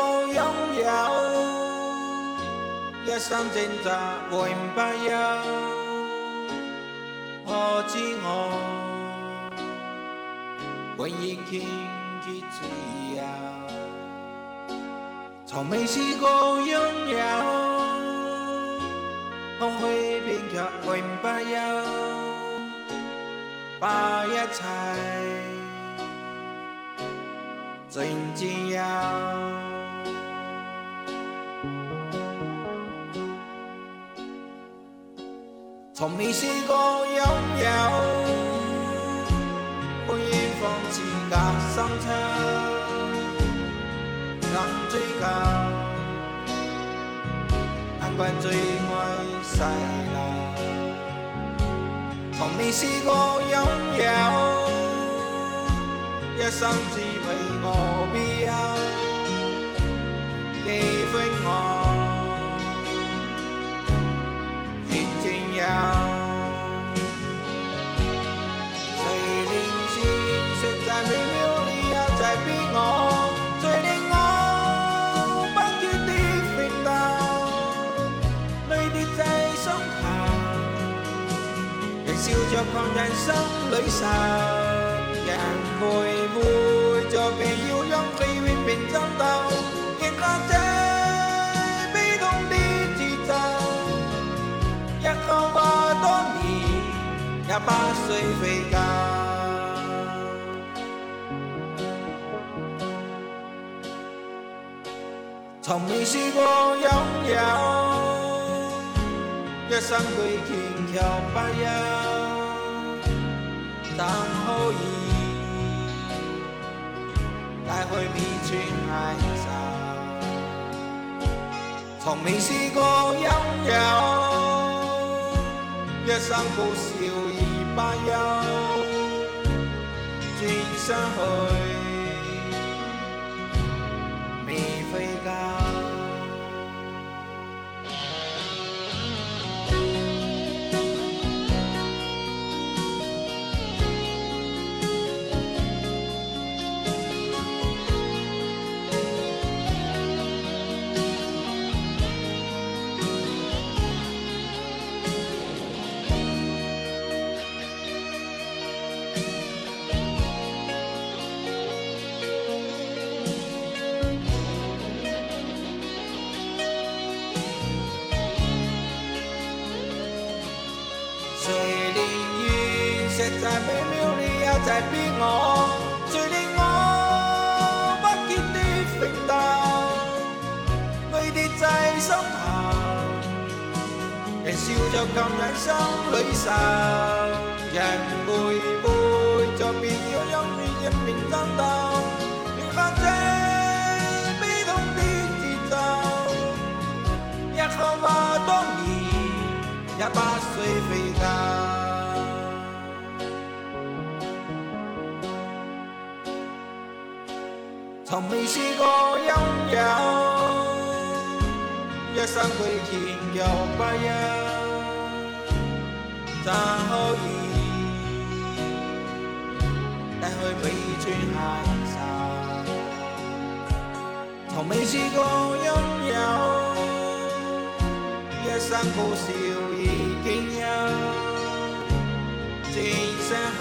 過擁有，一生掙扎永不休。我知我永遠堅決自由，從未試過擁有，空虛片卻永不休，把一切盡佔有。從未試過擁有，歡迎放肆假深秋，能追求，難怪最愛細流。從未試過擁有，一生只為我必有，喜歡我越佔有。誰令現實在微妙裏又在逼我，誰令我不決的奮鬥，淚跌在胸口，仍笑着看人生旅程。人會唔會在被要擁佢永遠爭鬥，迎合這悲痛的節奏，日後吧多年也不需悔疚。從未試過擁有，一生佢堅強不休，怎可以帶去面穿挨受？從未試過擁有，一生苦笑而不休，轉身去未悔疚。誰令現實在微妙裏又在逼我，誰令我不竭的奮鬥，淚跌在心頭，仍笑着看人生旅程。人會唔會在別要擁於一面爭鬥，明白這悲痛的節奏，日後吧多年也不需悔疚。從未試過擁有，一生佢堅強不休，怎可以帶去未穿挨受？從未試過擁有，一生苦笑已經有，轉身